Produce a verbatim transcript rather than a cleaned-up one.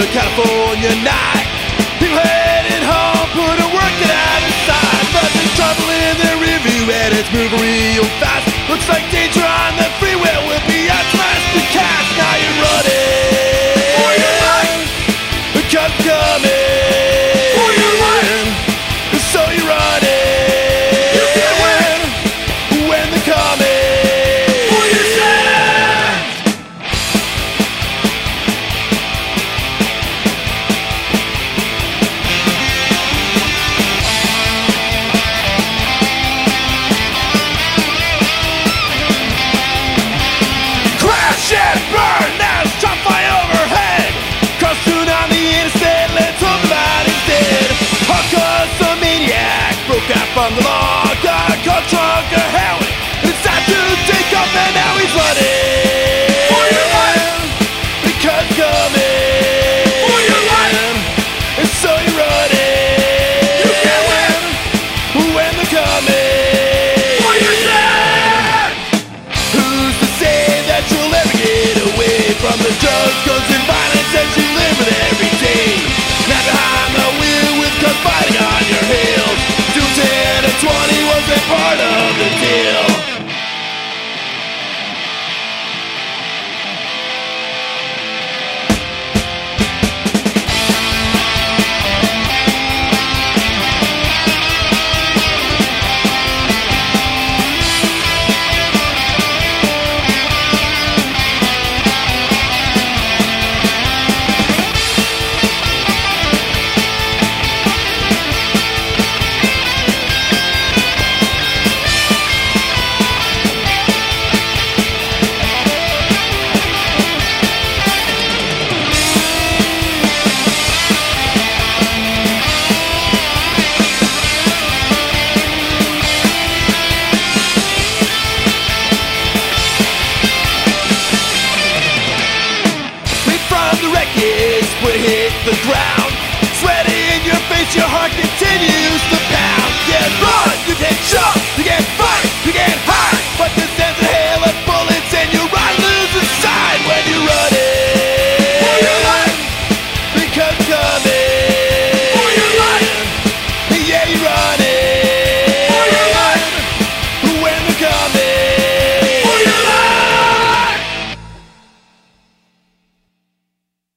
California night. People heading home, putting working out inside, but there's trouble in their rearview and it's moving real fast. Looks like danger on the freeway will be a smash to catch. Now you're running for your life. The cup's coming for your life. So you're running. You can win when they're coming for your sins. Crash and burn as truck fly overhead. Cross soon on the interstate, let's hope that he's dead. Hawkers, a maniac, broke out from the law, got a cold trunk of heroin. It's time to take off and now he's running for your life. The cut's coming for your life. And so you're running. You can win when they're coming for your sins. Who's to say that you'll ever get away from the drugs, guns, and violence that you live with every day? Now behind the wheel with guns fighting on your heels. Do ten and twenty wasn't part of the deal. Would hit the ground, sweaty in your face, your heart continues to pound. You can't run, you can't jump, you can't fight, you can't hide, but this ends a hail of bullets and you run lose inside when you're running for your life. Because coming for your life, yeah, you're running.